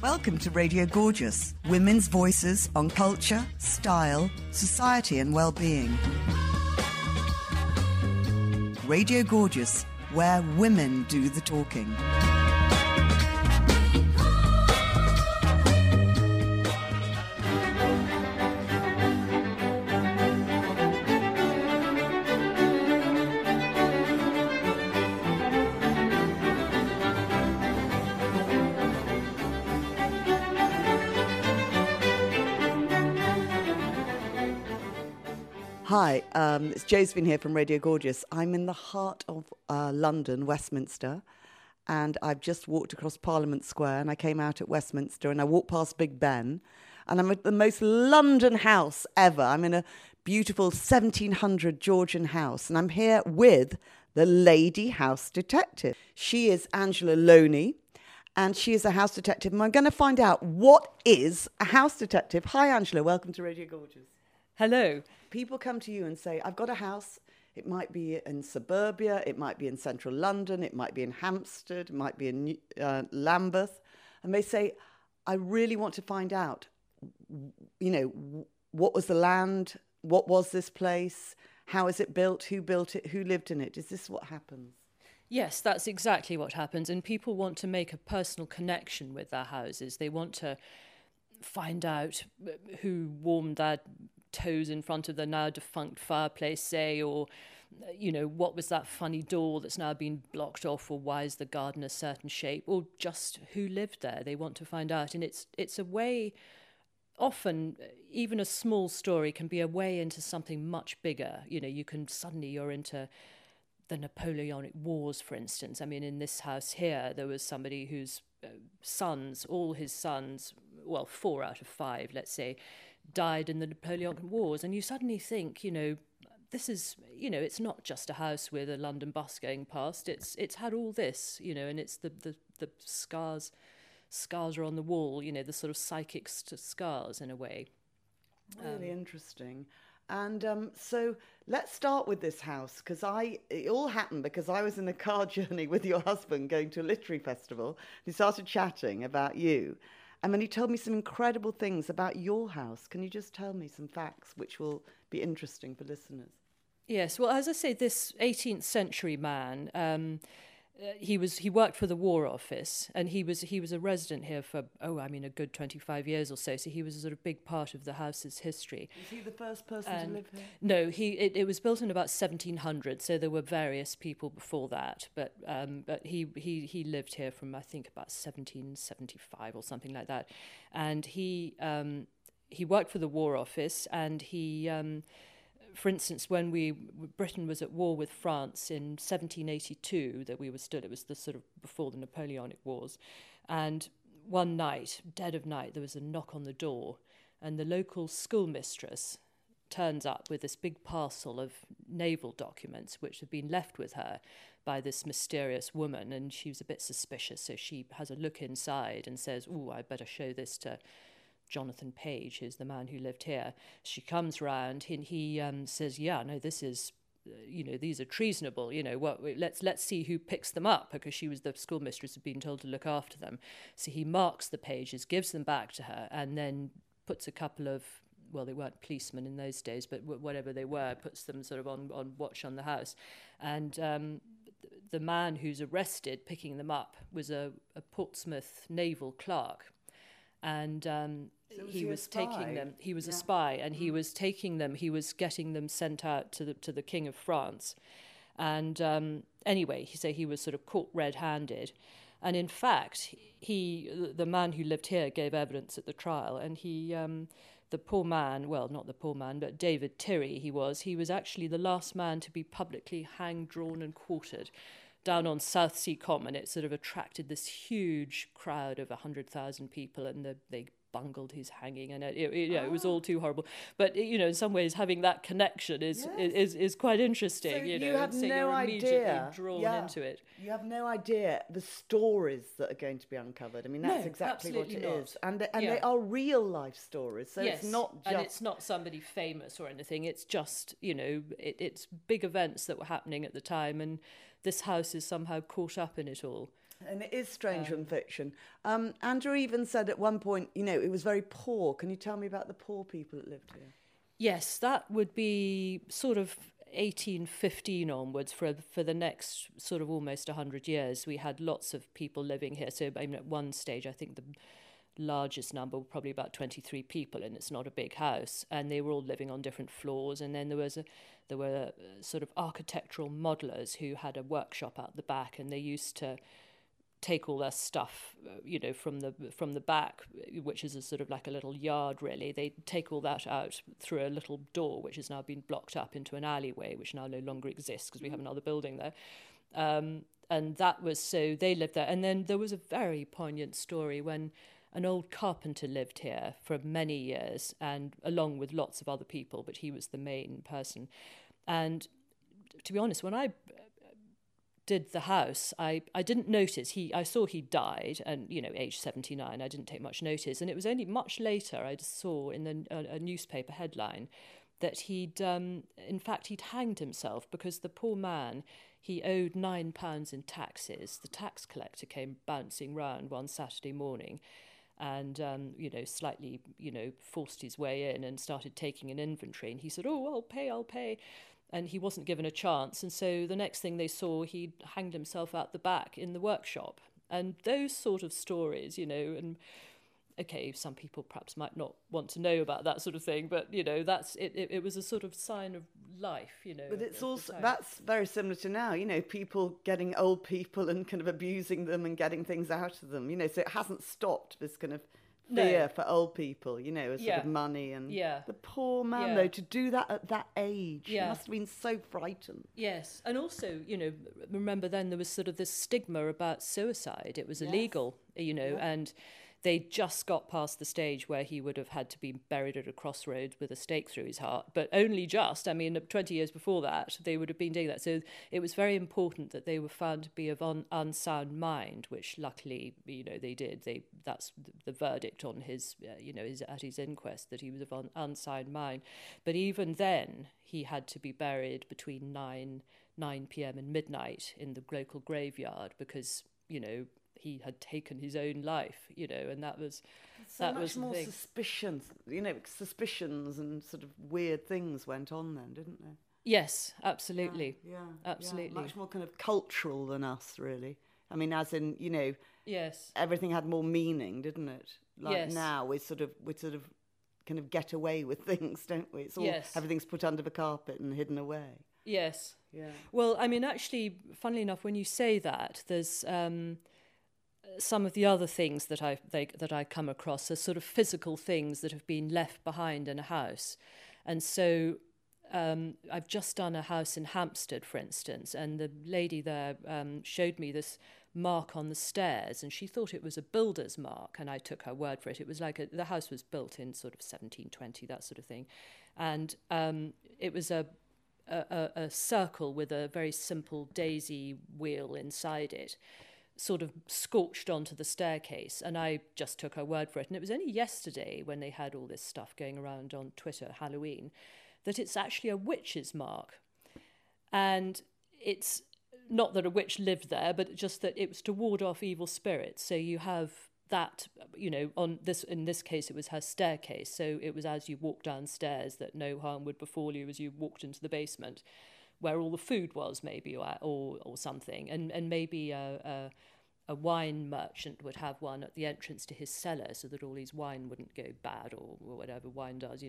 Welcome to Radio Gorgeous, women's voices on culture, style, society and well-being. Radio Gorgeous, where women do the talking. Hi, it's Josephine here from Radio Gorgeous. I'm in the heart of London, Westminster, and I've just walked across Parliament Square, and I came out at Westminster, and I walked past Big Ben, and I'm at the most London house ever. I'm in a beautiful 1700 Georgian house, and I'm here with the Lady House Detective. She is Angela Loney, and she is a house detective, and I'm going to find out what is a house detective. Hi, Angela. Welcome to Radio Gorgeous. Hello. People come to you and say, I've got a house. It might be in suburbia. It might be in central London. It might be in Hampstead. It might be in Lambeth. And they say, I really want to find out, what was the land? What was this place? How is it built? Who built it? Who lived in it? Is this what happens? Yes, that's exactly what happens. And people want to make a personal connection with their houses. They want to find out who warmed their toes in front of the now defunct fireplace, say, or what was that funny door that's now been blocked off, or why is the garden a certain shape, or just who lived there. They want to find out, and it's a way. Often even a small story can be a way into something much bigger. You're into the Napoleonic Wars, for instance. I mean, in this house here, there was somebody whose all his sons, well, 4 out of 5, let's say, died in the Napoleonic Wars, and you suddenly think, this is, it's not just a house with a London bus going past. It's had all this, and it's the scars are on the wall, the sort of psychic scars in a way. Really interesting. And so let's start with this house, because it all happened because I was in a car journey with your husband going to a literary festival. He started chatting about you. And then he told me some incredible things about your house. Can you just tell me some facts which will be interesting for listeners? Yes, well, as I say, this 18th century man, he worked for the War Office, and he was a resident here for a good 25 years or so. So he was a sort of big part of the house's history. Was he the first person to live here? No, it was built in about 1700, so there were various people before that. But he lived here from, I think, about 1775 or something like that, and he worked for the War Office, and he. For instance, when Britain was at war with France in 1782, it was the sort of before the Napoleonic Wars, and one night, dead of night, there was a knock on the door, and the local schoolmistress turns up with this big parcel of naval documents which had been left with her by this mysterious woman, and she was a bit suspicious, so she has a look inside and says, I'd better show this to Jonathan Page, who's the man who lived here. She comes round and he says, this is, these are treasonable, let's see who picks them up, because she was the schoolmistress had been told to look after them. So he marks the pages, gives them back to her, and then puts a couple of, well, they weren't policemen in those days, but whatever they were, puts them sort of on watch on the house. And the man who's arrested picking them up was a Portsmouth naval clerk. And so he was taking them. He was a spy, and he was taking them. He was getting them sent out to the King of France. And anyway, he was sort of caught red-handed. And in fact, the man who lived here gave evidence at the trial, and the poor man, well, not the poor man, but David Tirry, he was actually the last man to be publicly hanged, drawn, and quartered down on Southsea Common. It sort of attracted this huge crowd of 100,000 people, and they bungled his hanging, and it was all too horrible. But in some ways, having that connection is quite interesting. So you have no you're idea. Immediately drawn into it. You have no idea the stories that are going to be uncovered. I mean, that's exactly what it is, and they are real life stories. So yes, it's not just, and it's not somebody famous or anything. It's just it's big events that were happening at the time, and this house is somehow caught up in it all. And it is stranger than fiction. Andrew even said at one point, it was very poor. Can you tell me about the poor people that lived here? Yes, that would be sort of 1815 onwards for the next sort of almost 100 years. We had lots of people living here. So at one stage, I think the largest number were probably about 23 people, and it's not a big house, and they were all living on different floors. And then there were sort of architectural modelers who had a workshop out the back, and they used to take all their stuff, from the back, which is a sort of like a little yard, really. They take all that out through a little door, which has now been blocked up into an alleyway, which now no longer exists because we have another building there. And that was, so they lived there. And then there was a very poignant story when an old carpenter lived here for many years, and along with lots of other people, but he was the main person. And to be honest, when I did the house, I didn't notice. I saw he died, and age 79. I didn't take much notice, and it was only much later I just saw in a newspaper headline that he'd hanged himself because the poor man, he owed £9 in taxes. The tax collector came bouncing round one Saturday morning, and slightly forced his way in and started taking an inventory. And he said, "Oh, I'll pay." And he wasn't given a chance. And so the next thing they saw, he'd hanged himself out the back in the workshop. And those sort of stories, and okay, some people perhaps might not want to know about that sort of thing, but, that's it. It was a sort of sign of life, But it's also, that's very similar to now, people getting old people and kind of abusing them and getting things out of them, so it hasn't stopped this kind of fear for old people, sort of money and the poor man, though, to do that at that age, he must have been so frightened. Yes, and also, remember then there was sort of this stigma about suicide. It was illegal, and they just got past the stage where he would have had to be buried at a crossroads with a stake through his heart, but only just. 20 years before that, they would have been doing that. So it was very important that they were found to be of unsound mind, which luckily, they did. That's the verdict on his, at his inquest, that he was of unsound mind. But even then, he had to be buried between 9 p.m. and midnight in the local graveyard because, he had taken his own life, and that was so much more suspicions, suspicions and sort of weird things went on then, didn't there? Yes, absolutely. Absolutely. Yeah. Much more kind of cultural than us, really. As in, yes, everything had more meaning, didn't it? Now we sort of kind of get away with things, don't we? It's all everything's put under the carpet and hidden away. Yes. Yeah. Well, actually, funnily enough, when you say that, there's some of the other things that I come across are sort of physical things that have been left behind in a house. And so I've just done a house in Hampstead, for instance, and the lady there showed me this mark on the stairs, and she thought it was a builder's mark, and I took her word for it. It was like the house was built in sort of 1720, that sort of thing. And it was a circle with a very simple daisy wheel inside it, sort of scorched onto the staircase, and I just took her word for it. And it was only yesterday, when they had all this stuff going around on Twitter, Halloween, that it's actually a witch's mark. And it's not that a witch lived there, but just that it was to ward off evil spirits. So you have that, on this, in this case, it was her staircase. So it was as you walked downstairs that no harm would befall you as you walked into the basement, where all the food was, maybe, or something, and maybe a wine merchant would have one at the entrance to his cellar so that all his wine wouldn't go bad or whatever wine does,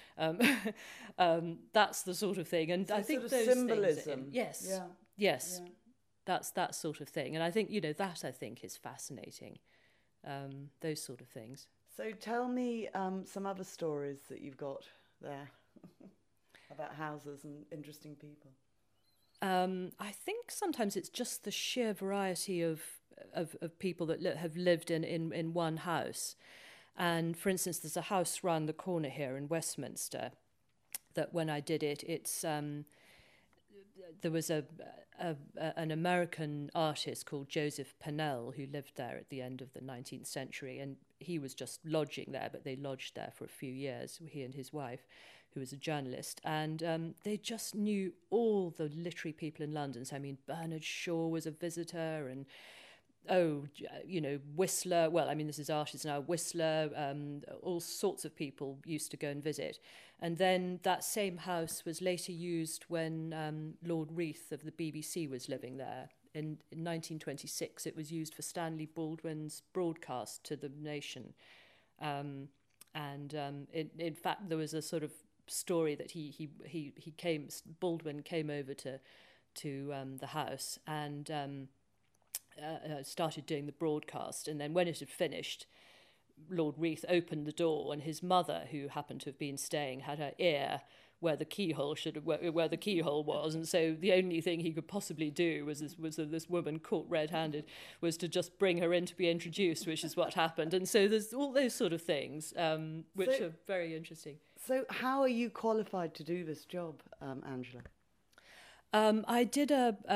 That's the sort of thing, and so I think sort of those symbolism. Yes, that's that sort of thing, and I think that I think is fascinating. Those sort of things. So tell me some other stories that you've got there about houses and interesting people. I think sometimes it's just the sheer variety of people that have lived in one house. And for instance, there's a house round the corner here in Westminster that when I did it, it's there was an American artist called Joseph Pennell who lived there at the end of the 19th century, and he was just lodging there, but they lodged there for a few years, he and his wife, who was a journalist, and they just knew all the literary people in London. So, Bernard Shaw was a visitor, and Whistler. Well, I mean, this is artists now. Whistler, all sorts of people used to go and visit. And then that same house was later used when Lord Reith of the BBC was living there. In 1926, it was used for Stanley Baldwin's broadcast to the nation. In fact, there was a sort of story that Baldwin came over to the house and started doing the broadcast. And then when it had finished, Lord Reith opened the door, and his mother, who happened to have been staying, had her ear where the keyhole was, and so the only thing he could possibly do was this woman caught red-handed was to just bring her in to be introduced, which is what happened. And so there's all those sort of things which are very interesting. So how are you qualified to do this job, Angela? I did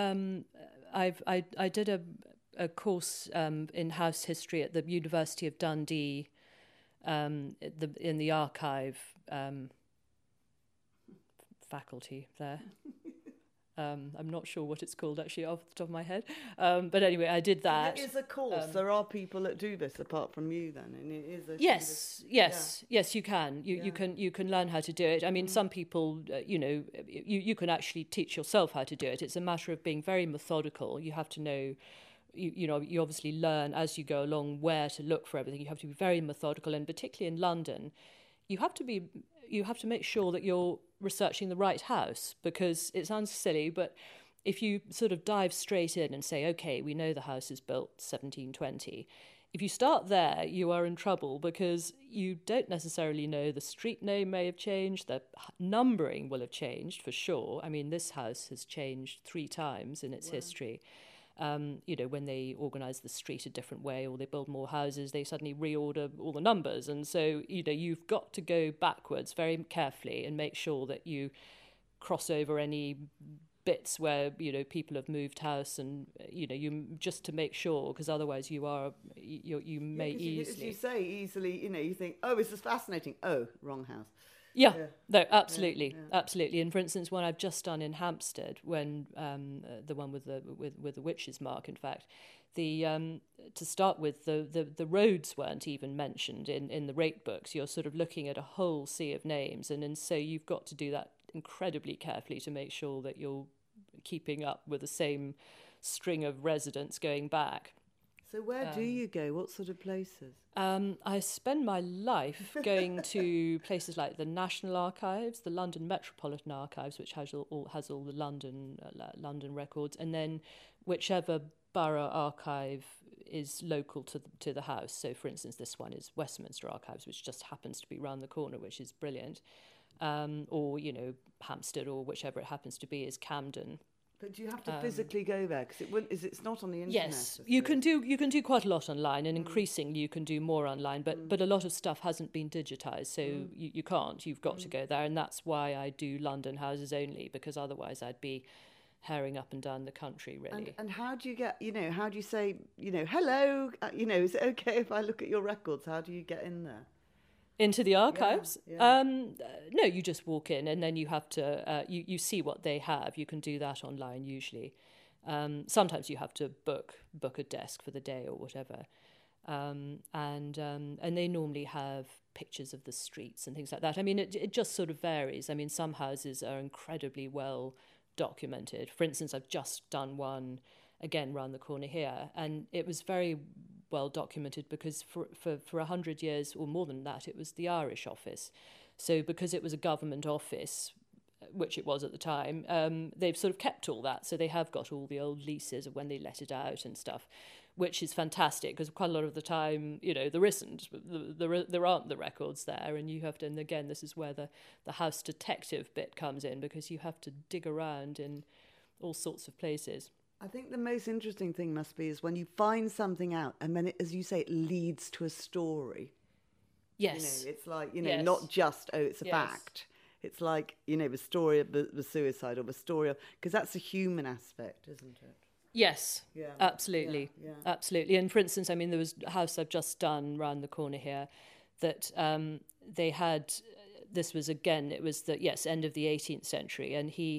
a course in house history at the University of Dundee in the archive faculty there. I'm not sure what it's called actually off the top of my head, but anyway, I did that. It is a course. There are people that do this apart from you, then, and it is a yes. You can you can learn how to do it. I mean, some people, you can actually teach yourself how to do it. It's a matter of being very methodical. You have to know. You obviously learn as you go along where to look for everything. You have to be very methodical, and particularly in London, you have to make sure that you're researching the right house, because it sounds silly, but if you sort of dive straight in and say, okay, we know the house is built 1720, if you start there, you are in trouble, because you don't necessarily know the street name may have changed, the numbering will have changed for sure. I mean, this house has changed 3 times in its history. When they organise the street a different way or they build more houses, they suddenly reorder all the numbers. And so, you've got to go backwards very carefully and make sure that you cross over any bits where, people have moved house, and, you just to make sure, because otherwise you may easily... As you say, easily, you think, oh, this is fascinating. Oh, wrong house. Yeah, no, absolutely, absolutely. And for instance, one I've just done in Hampstead, when the one with the witch's mark, in fact, to start with, the roads weren't even mentioned in the rate books. You're sort of looking at a whole sea of names, and so you've got to do that incredibly carefully to make sure that you're keeping up with the same string of residents going back. So where do you go? What sort of places? I spend my life going to places like the National Archives, the London Metropolitan Archives, which has all the London records, and then whichever borough archive is local to the house. So, for instance, this one is Westminster Archives, which just happens to be round the corner, which is brilliant. Or Hampstead, or whichever it happens to be, is Camden. But do you have to physically go there? Because it's not on the internet. Yes, you can do quite a lot online, and increasingly you can do more online. But a lot of stuff hasn't been digitised, so you can't. You've got to go there, and that's why I do London houses only, because otherwise I'd be herring up and down the country, really. And how do you get? How do you say? Hello. Is it okay if I look at your records? How do you get in there? Into the archives? Yeah. No, you just walk in, and then you have to, you see what they have. You can do that online usually. Sometimes you have to book a desk for the day or whatever. And they normally have pictures of the streets and things like that. I mean, it just sort of varies. I mean, some houses are incredibly well documented. For instance, I've just done one, again, round the corner here, and it was very well documented because for 100 years or more than that, it was the Irish office. So because it was a government office, which it was at the time, they've sort of kept all that. So they have got all the old leases of when they let it out and stuff, which is fantastic, because quite a lot of the time, there isn't. There aren't the records there, and you have to, and again, this is where the house detective bit comes in, because you have to dig around in all sorts of places. I think the most interesting thing must be is when you find something out, and then, as you say, it leads to a story. Yes. It's like, not just, it's a fact. It's like, the story of the suicide, or the story of... Because that's a human aspect, isn't it? Yes, absolutely. Yeah. Absolutely. And for instance, I mean, there was a house I've just done round the corner here that they had... This was, again, it was the, end of the 18th century, and he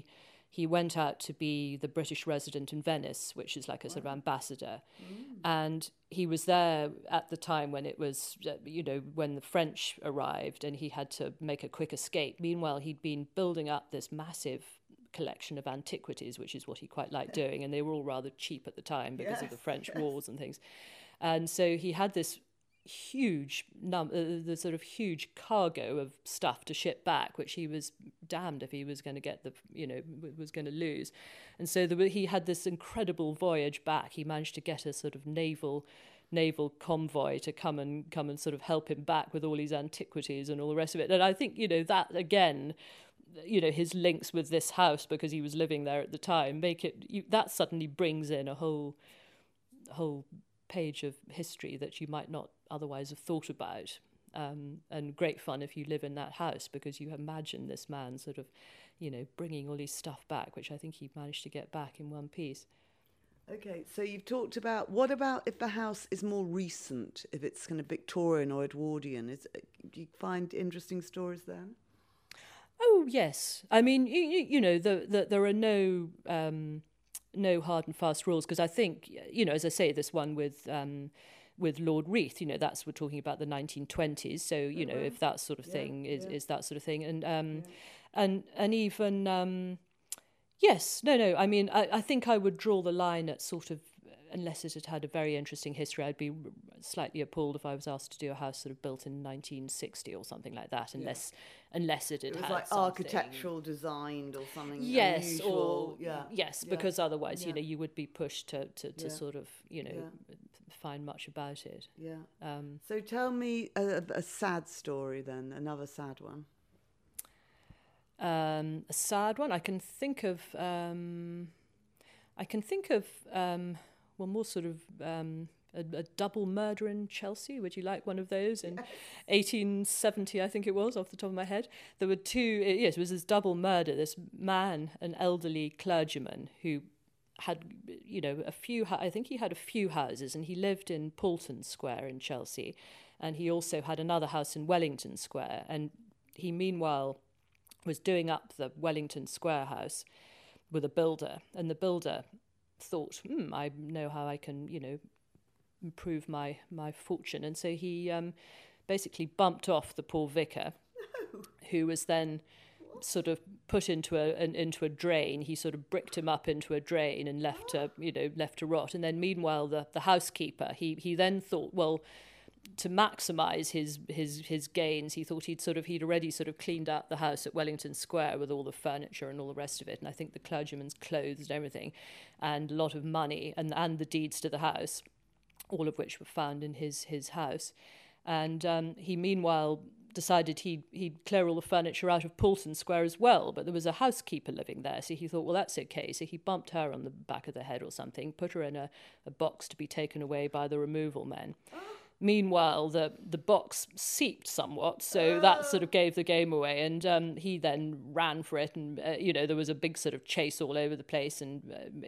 he went out to be the British resident in Venice, which is like a sort of ambassador. And he was there at the time when it was, when the French arrived, and he had to make a quick escape. Meanwhile, he'd been building up this massive collection of antiquities, which is what he quite liked doing, and they were all rather cheap at the time because of the French wars and things. And so he had this huge the sort of huge cargo of stuff to ship back, which he was damned if he was going to get was going to lose. And so he had this incredible voyage back. He managed to get a sort of naval convoy to come and sort of help him back with all his antiquities and all the rest of it. And I think that again, his links with this house, because he was living there at the time, that suddenly brings in a whole page of history that you might not otherwise have thought about, and great fun if you live in that house, because you imagine this man sort of bringing all his stuff back, which I think he managed to get back in one piece. Okay, so you've talked about, what about if the house is more recent, if it's kind of Victorian or Edwardian? Do you find interesting stories then? Oh yes, I mean there are no hard and fast rules, because I think as I say, this one with Lord Reith, that's, we're talking about the 1920s, so if that sort of thing is that sort of thing, and even yes, no, I mean I think I would draw the line at sort of, unless it had a very interesting history. I'd be slightly appalled if I was asked to do a house sort of built in 1960 or something like that, unless it had like something architectural designed or something. Yes, unusual. Because otherwise, you would be pushed to sort of, find much about it. Yeah. So tell me a sad story then, another sad one. A sad one. I can think of. Well, more sort of a double murder in Chelsea. Would you like one of those? In 1870, I think it was, off the top of my head. There were two, it was this double murder. This man, an elderly clergyman who had, a few, I think he had a few houses, and he lived in Paulton Square in Chelsea. And he also had another house in Wellington Square. And he, meanwhile, was doing up the Wellington Square house with a builder. And the builder thought, I know how I can, improve my fortune. And so he basically bumped off the poor vicar, who was then sort of put into a drain. He sort of bricked him up into a drain and left to rot. And then meanwhile, the housekeeper, he then thought, well, to maximise his gains, he thought he'd already sort of cleaned out the house at Wellington Square with all the furniture and all the rest of it, and I think the clergyman's clothes and everything, and a lot of money, and the deeds to the house, all of which were found in his house. And he meanwhile decided he'd clear all the furniture out of Paulton Square as well, but there was a housekeeper living there, so he thought, well, that's okay. So he bumped her on the back of the head or something, put her in a box to be taken away by the removal men. Meanwhile, the box seeped somewhat, so that sort of gave the game away. And he then ran for it, and there was a big sort of chase all over the place, and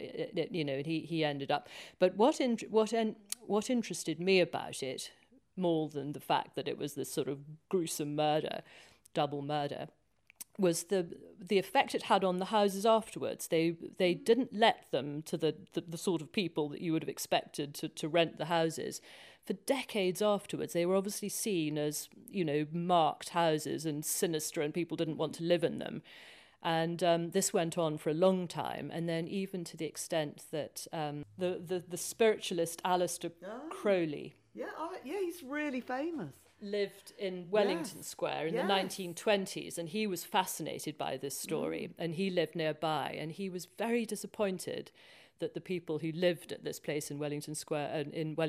he ended up. But what interested me about it, more than the fact that it was this sort of gruesome murder, double murder, was the effect it had on the houses afterwards. They didn't let them to the sort of people that you would have expected to rent the houses. For decades afterwards, they were obviously seen as, marked houses and sinister, and people didn't want to live in them. And this went on for a long time, and then even to the extent that the spiritualist Aleister Crowley... Yeah, he's really famous. Lived in Wellington Square in the 1920s, and he was fascinated by this story, and he lived nearby, and he was very disappointed that the people who lived at this place in Wellington Square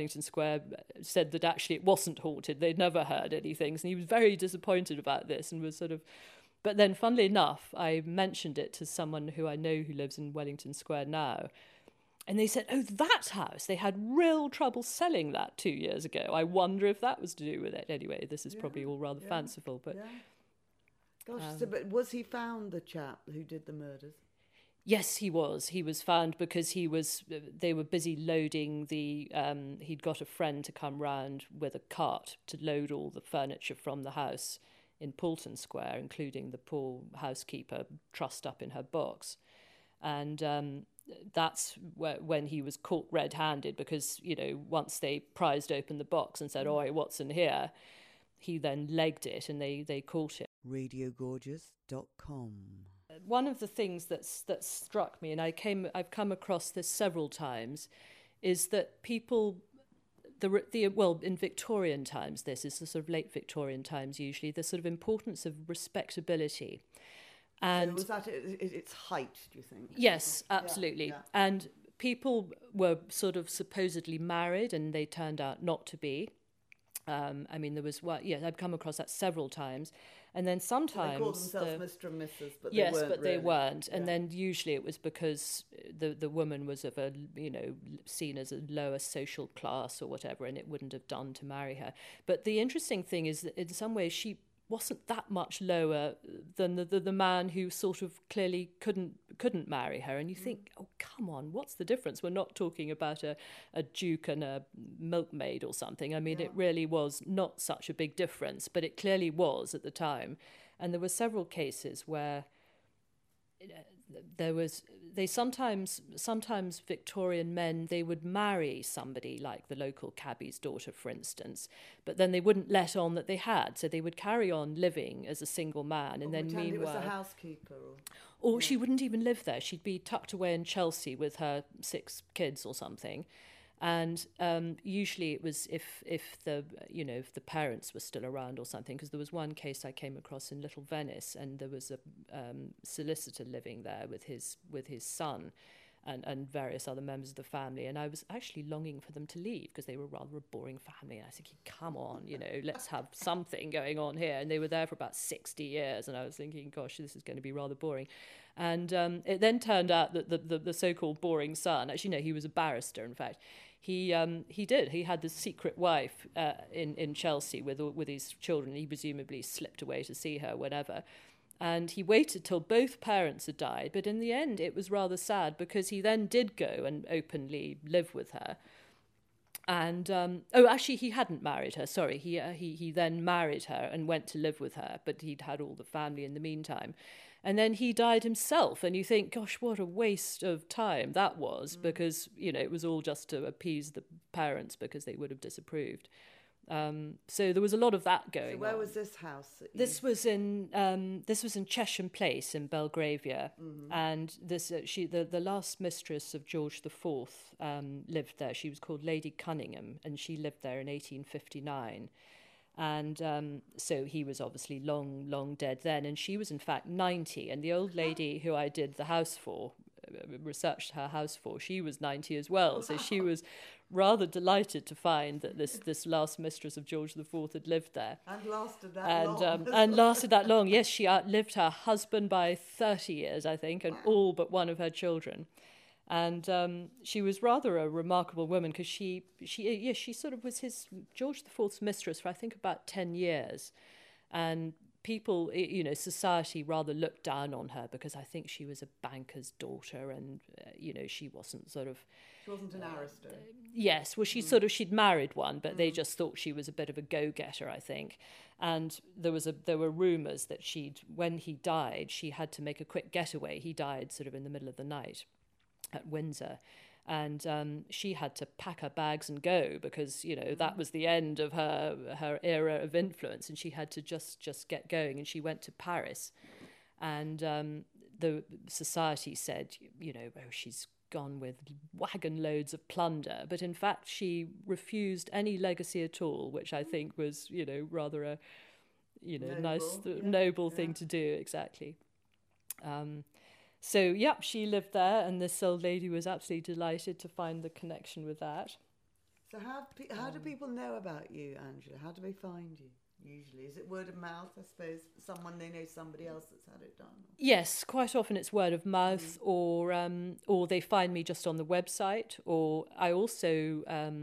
said that actually it wasn't haunted. They'd never heard anything, and he was very disappointed about this, and was sort of... But then, funnily enough, I mentioned it to someone who I know who lives in Wellington Square now, and they said, oh, that house, they had real trouble selling that 2 years ago. I wonder if that was to do with it. Anyway, this is probably all rather fanciful, but... Gosh, but was he found, the chap who did the murders? Yes, he was. He was found because they were busy loading he'd got a friend to come round with a cart to load all the furniture from the house in Paulton Square, including the poor housekeeper trussed up in her box. And that's when he was caught red-handed, because, you know, once they prized open the box and said, "Oi, what's in here?" he then legged it, and they caught him. RadioGorgeous.com. One of the things that struck me, and I've come across this several times, is that people, in Victorian times, this is the sort of late Victorian times usually, the sort of importance of respectability. And so was that its height, do you think? Yes, absolutely. Yeah. And people were sort of supposedly married, and they turned out not to be. I mean, there was I've come across that several times, and then sometimes they called themselves Mr. and Mrs., but yes, they weren't. But really. They weren't. And then usually it was because the woman was of a, you know, seen as a lower social class or whatever, and it wouldn't have done to marry her. But the interesting thing is that in some ways she wasn't that much lower than the man who sort of clearly couldn't marry her. And you think, oh, come on, what's the difference? We're not talking about a duke and a milkmaid or something. I mean, it really was not such a big difference, but it clearly was at the time. And there were several cases where sometimes Victorian men, they would marry somebody like the local cabbie's daughter, for instance, but then they wouldn't let on that they had, so they would carry on living as a single man, and then meanwhile it was a housekeeper, or she wouldn't even live there. She'd be tucked away in Chelsea with her 6 kids or something. And usually it was if the parents were still around or something, because there was one case I came across in Little Venice, and there was a solicitor living there with his son and various other members of the family, and I was actually longing for them to leave because they were rather a boring family, and I was thinking, come on, you know, let's have something going on here. And they were there for about 60 years, and I was thinking, gosh, this is going to be rather boring. And it then turned out that the so-called boring son, actually no, he was a barrister, in fact. He had this secret wife in Chelsea with his children. He presumably slipped away to see her whenever. And he waited till both parents had died. But in the end, it was rather sad, because he then did go and openly live with her. And, actually, he hadn't married her. Sorry, he then married her and went to live with her. But he'd had all the family in the meantime. And then he died himself, and you think, gosh, what a waste of time that was, because, you know, it was all just to appease the parents because they would have disapproved. So there was a lot of that going on. So where was this house? This was in Chesham Place in Belgravia, and this the last mistress of George IV lived there. She was called Lady Cunningham, and she lived there in 1859. And so he was obviously long dead then, and she was in fact 90. And the old lady who I did the house for, researched her house for, she was 90 as well. So she was rather delighted to find that this last mistress of George IV had lived there. And lasted that long. And lasted that long. Yes, she outlived her husband by 30 years, I think, and all but one of her children. And she was rather a remarkable woman, because she sort of was George IV's mistress for I think about 10 years, and people, you know, society rather looked down on her because I think she was a banker's daughter, and you know, she wasn't sort of. She wasn't an aristo. Yes, well, she'd married one, but they just thought she was a bit of a go-getter, I think. And there were rumours that when he died, she had to make a quick getaway. He died sort of in the middle of the night at Windsor, and she had to pack her bags and go, because, you know, that was the end of her era of influence, and she had to just get going. And she went to Paris, and the society said, you know, oh, she's gone with wagon loads of plunder, but in fact she refused any legacy at all, which I think was, you know, rather a, you know, noble thing to do. Exactly. So, yep, she lived there, and this old lady was absolutely delighted to find the connection with that. So how do people know about you, Angela? How do they find you, usually? Is it word of mouth, I suppose? They know somebody else that's had it done? Yes, quite often it's word of mouth, or they find me just on the website, or I also,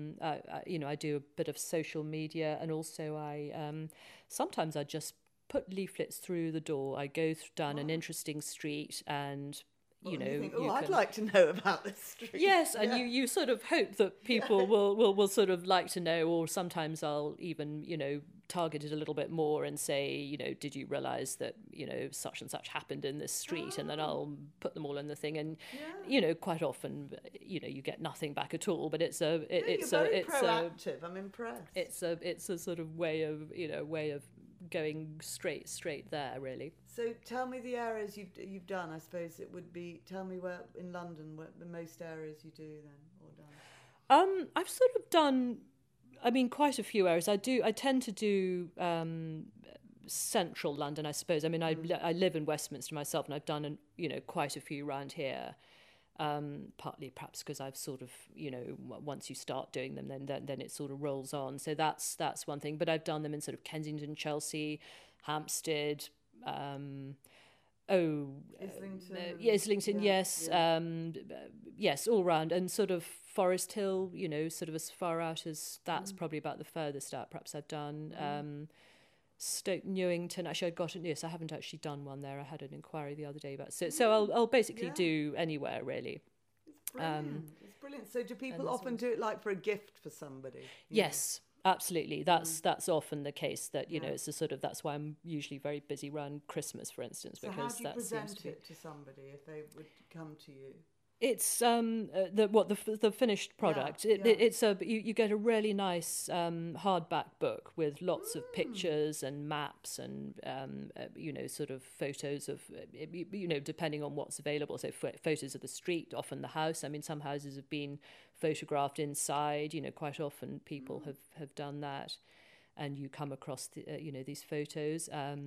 I do a bit of social media, and also sometimes I just put leaflets through the door. I go down an interesting street, and you know, you think, you I'd can, like to know about this street. yes, and you sort of hope that people will sort of like to know, or sometimes I'll even, you know, target it a little bit more and say, you know, did you realise that, you know, such and such happened in this street? And then I'll put them all in the thing, and you know, quite often, you know, you get nothing back at all. But it's you're very proactive. I'm impressed. It's a sort of way of going straight there, really. So tell me the areas you've done. I suppose it would be, tell me where in London, what the most areas you do then, or done. I've sort of done, I mean, quite a few areas. I tend to do central London, I suppose. I mean, I live in Westminster myself, and I've done, you know, quite a few around here. Partly perhaps because I've sort of, you know, once you start doing them, then it sort of rolls on. So that's one thing. But I've done them in sort of Kensington, Chelsea, Hampstead, Islington, yes, yes, all round, and sort of Forest Hill, you know, sort of as far out as that's probably about the furthest out. Perhaps I've done Stoke Newington. Actually, I haven't actually done one there. I had an inquiry the other day about so I'll basically do anywhere really. It's brilliant. It's brilliant. So do people often do it like for a gift for somebody? Yes. Absolutely, that's often the case. That, you know, it's a sort of, that's why I'm usually very busy around Christmas, for instance, so because how do you present it to somebody if they would come to you? It's the finished product. It's you get a really nice hardback book with lots of pictures and maps and you know, sort of photos of, you know, depending on what's available. So photos of the street, often the house. I mean, some houses have been photographed inside. You know, quite often people have done that, and you come across you know, these photos.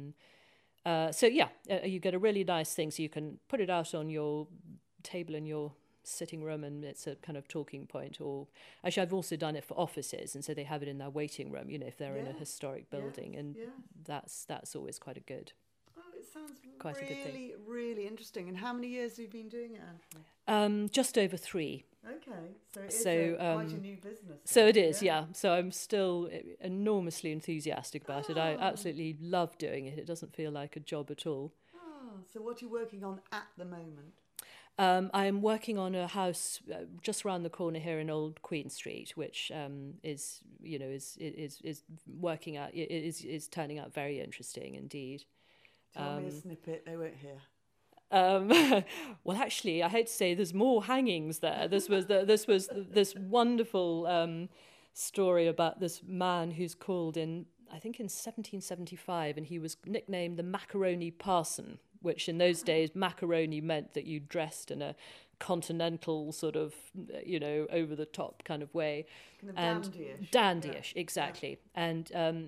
So you get a really nice thing. So you can put it out on your table in your sitting room, and it's a kind of talking point. Or actually, I've also done it for offices, and so they have it in their waiting room, you know, if they're in a historic building, and that's always quite a good. Oh, it sounds quite a good thing. Really interesting. And how many years have you been doing it, Anthony? Just over 3. Okay, so it is quite a new business. So it is, yeah. So I'm still enormously enthusiastic about it. I absolutely love doing it. It doesn't feel like a job at all. So what are you working on at the moment? I'm working on a house just around the corner here in Old Queen Street, which is working out. Is turning out very interesting indeed. Tell me a snippet. They won't hear. Well, actually, I hate to say, there's more hangings there. This was this wonderful story about this man who's called in, I think, in 1775, and he was nicknamed the Macaroni Parson, which in those days, macaroni meant that you dressed in a continental sort of, you know, over the top kind of way, kind of dandyish, exactly. And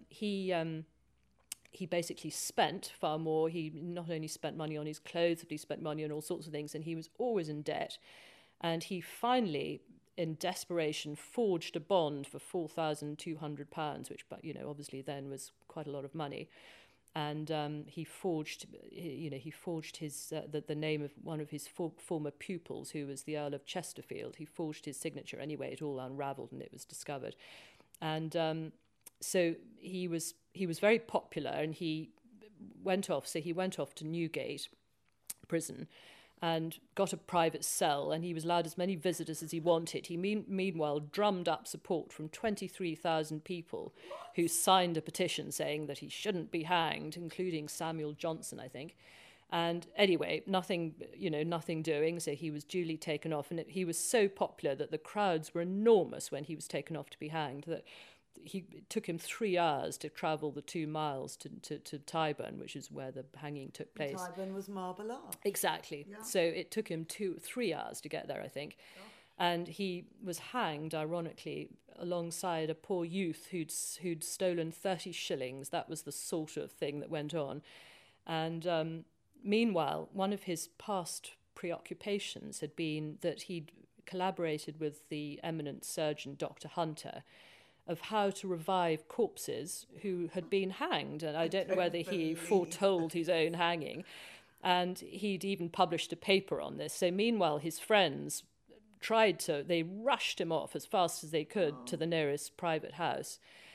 he basically spent far more. He not only spent money on his clothes, but he spent money on all sorts of things, and he was always in debt. And he finally, in desperation, forged a bond for £4,200, which, but you know, obviously then was quite a lot of money. And he forged his the name of one of his former pupils, who was the Earl of Chesterfield. He forged his signature anyway. It all unravelled, and it was discovered. And so he was very popular, and he went off. So he went off to Newgate prison and got a private cell, and he was allowed as many visitors as he wanted. He meanwhile drummed up support from 23,000 people who signed a petition saying that he shouldn't be hanged, including Samuel Johnson, I think. And anyway, nothing doing, so he was duly taken off, and he was so popular that the crowds were enormous when he was taken off to be hanged, that it took him 3 hours to travel the 2 miles to Tyburn, which is where the hanging took place. Tyburn was Marble Arch. Exactly. Yeah. So it took him 3 hours to get there, I think. Oh. And he was hanged, ironically, alongside a poor youth who'd stolen 30 shillings. That was the sort of thing that went on. And meanwhile, one of his past preoccupations had been that he'd collaborated with the eminent surgeon, Dr. Hunter, of how to revive corpses who had been hanged. And I don't know whether he foretold his own hanging. And he'd even published a paper on this. So meanwhile, his friends they rushed him off as fast as they could to the nearest private house.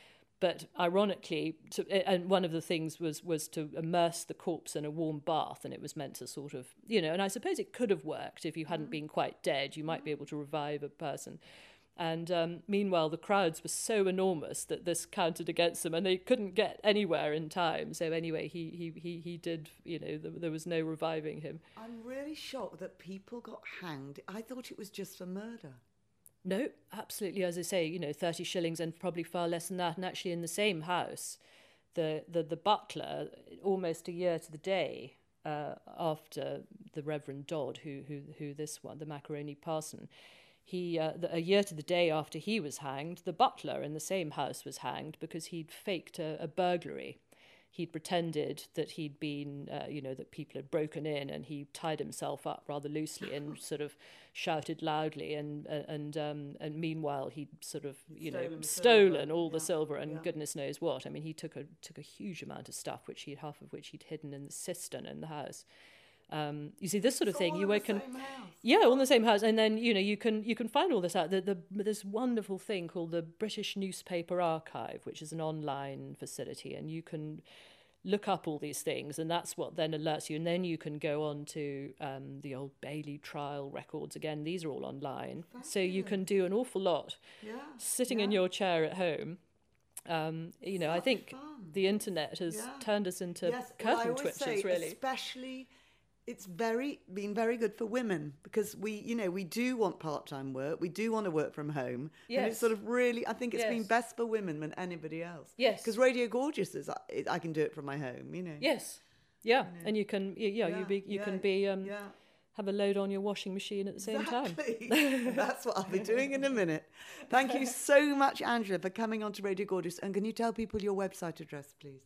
But ironically, and one of the things was to immerse the corpse in a warm bath, and it was meant to sort of, and I suppose it could have worked if you hadn't been quite dead. You might be able to revive a person. And meanwhile, the crowds were so enormous that this counted against them, and they couldn't get anywhere in time. So anyway, he did, there was no reviving him. I'm really shocked that people got hanged. I thought it was just for murder. No, absolutely. As I say, 30 shillings and probably far less than that. And actually, in the same house, the butler, almost a year to the day after the Reverend Dodd, who this one, the Macaroni parson, a year to the day after he was hanged, the butler in the same house was hanged because he'd faked a burglary. He'd pretended that he'd been, that people had broken in, and he tied himself up rather loosely and sort of shouted loudly. And meanwhile, he'd sort of, stolen all the silver and goodness knows what. I mean, he took a huge amount of stuff, half of which he'd hidden in the cistern in the house. You see, this sort of thing, all in the same house, and then you can find all this out. This wonderful thing called the British Newspaper Archive, which is an online facility, and you can look up all these things, and that's what then alerts you, and then you can go on to the Old Bailey trial records. Again, these are all online, so you can do an awful lot sitting in your chair at home. I think the internet has turned us into curtain twitchers, really. Especially, it's been very good for women, because we do want part-time work. We do want to work from home. Yes. And it's sort of really, I think it's been best for women than anybody else. Yes. Because Radio Gorgeous I can do it from my home, Yes. Yeah. And you can, have a load on your washing machine at the same time. That's what I'll be doing in a minute. Thank you so much, Angela, for coming on to Radio Gorgeous. And can you tell people your website address, please?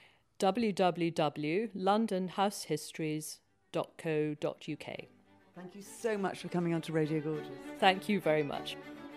www.londonhousehistories.co.uk. Thank you so much for coming on to Radio Gorgeous. Thank you very much.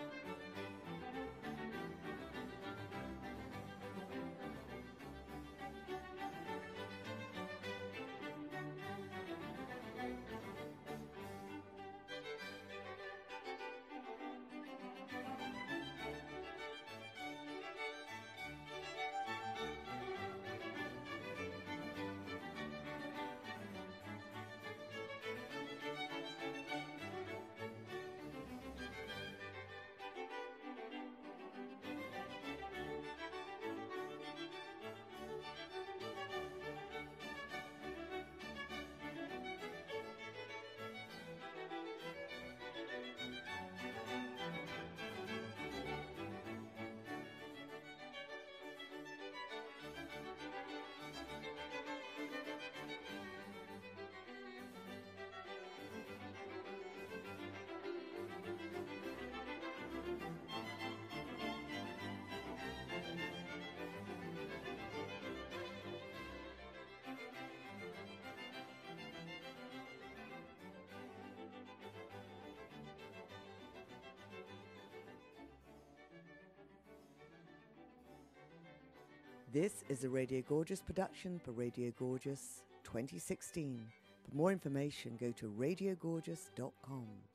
This is a Radio Gorgeous production for Radio Gorgeous 2016. For more information, go to radiogorgeous.com.